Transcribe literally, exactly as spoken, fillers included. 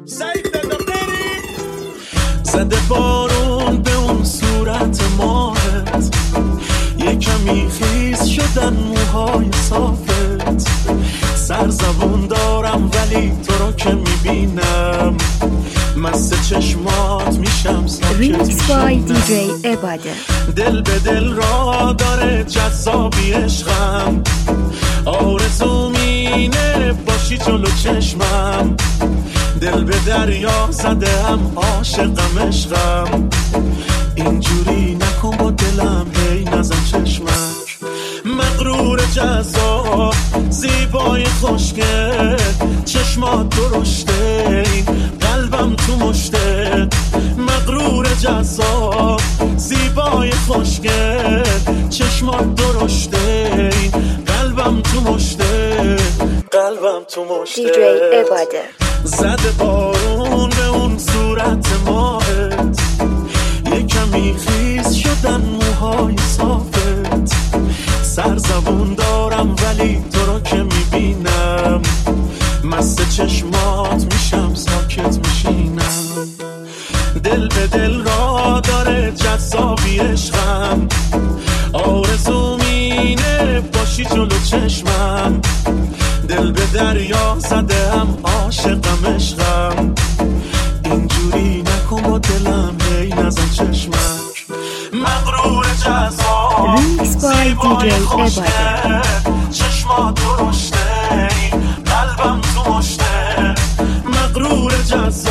زده بارون به اون صورت ماهت، یه کمی خیس شدن موهای صافت. سرزبون دارم ولی تو رو که میبینم مست چشمات میشم ساکت میشینم. دل به دل را داره جذابی عشقم، آرزوم اینه باشی جلو چشمم. دل به دریا زده هم عاشقم عشقم، اینجوری نکن با دلم هی نزن چشمک. مغرور جذاب زیبای خوشگل، چشمات درشته قلبم تو مشته. مغرور جذاب زیبای خوشگل، چشمات درشته قلبم تو مشته. قلبم تو مشته. دی جی عباده زده بارون به اون صورت ماهت، یه کمی خیس شدن موهای صافت. سرزبون دارم ولی تو رو که میبینم مست چشمات میشم ساکت میشینم. دل به دل را داره جذابی عشقم، آرزوم اینه باشی جلو چشمم. دل به دریا زده هم عاشقم عشقم، اینجوری نکن با دلم هی نزن چشمک. مغرور جذاب زیبای خوشگل، چشمات درشته قلبم تو مشته. مغرور جذاب